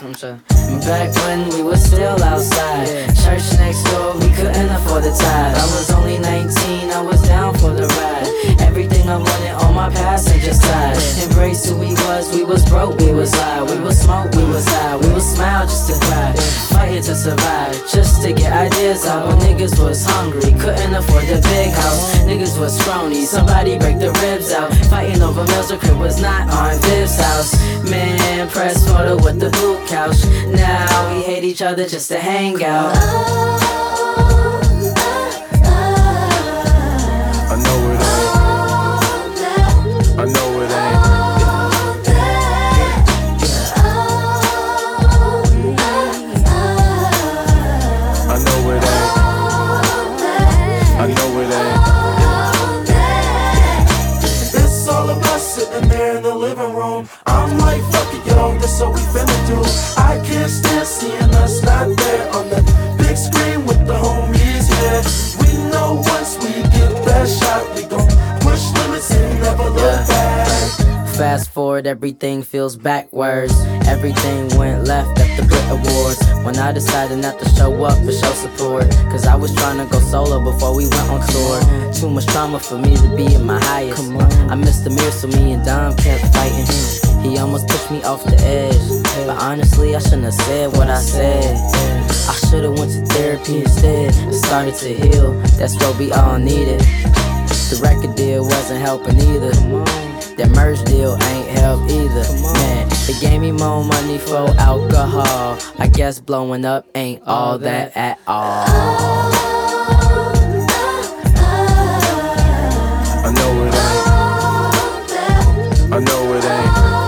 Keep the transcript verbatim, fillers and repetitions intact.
I'm sure. Back when we were still outside, church next door, we couldn't afford the tithe. I was only nineteen, I was down for the ride. Everything I wanted on my passenger side. Embrace who we was, we was broke, we was high. We was smoke, we was high, we was smile just to cry. Fighting to survive, just to get ideas out. When niggas was hungry, couldn't afford the big house. Niggas was scrawny, somebody break the ribs out. Fighting over meals, the crib was not on Viv's house. Man, press photo with the blue couch. Now we hate each other just to hang out. I know it ain't. I know it ain't. I know it ain't. I know it ain't. It's all of us sitting there in the living room. I'm like, fuck it, yo, this what we finna do. I can't stand seeing us not there on the big screen with the homies, yeah. We know once we get that shot, we gon' push limits and never look back. Fast forward, everything feels backwards. Everything went left at the Brit Awards. When I decided not to show up and show support, cause I was trying to go solo before we went on tour. Too much trauma for me to be in my highest. I missed the mirror, so me and Dom kept fighting. He almost pushed me off the edge, but honestly I shouldn't have said what I said. I should've went to therapy instead and started to heal. That's what we all needed. The record deal wasn't helping either. That merch deal ain't help either. Man, they gave me more money for alcohol. I guess blowing up ain't all that at all. I know it ain't. I know it ain't.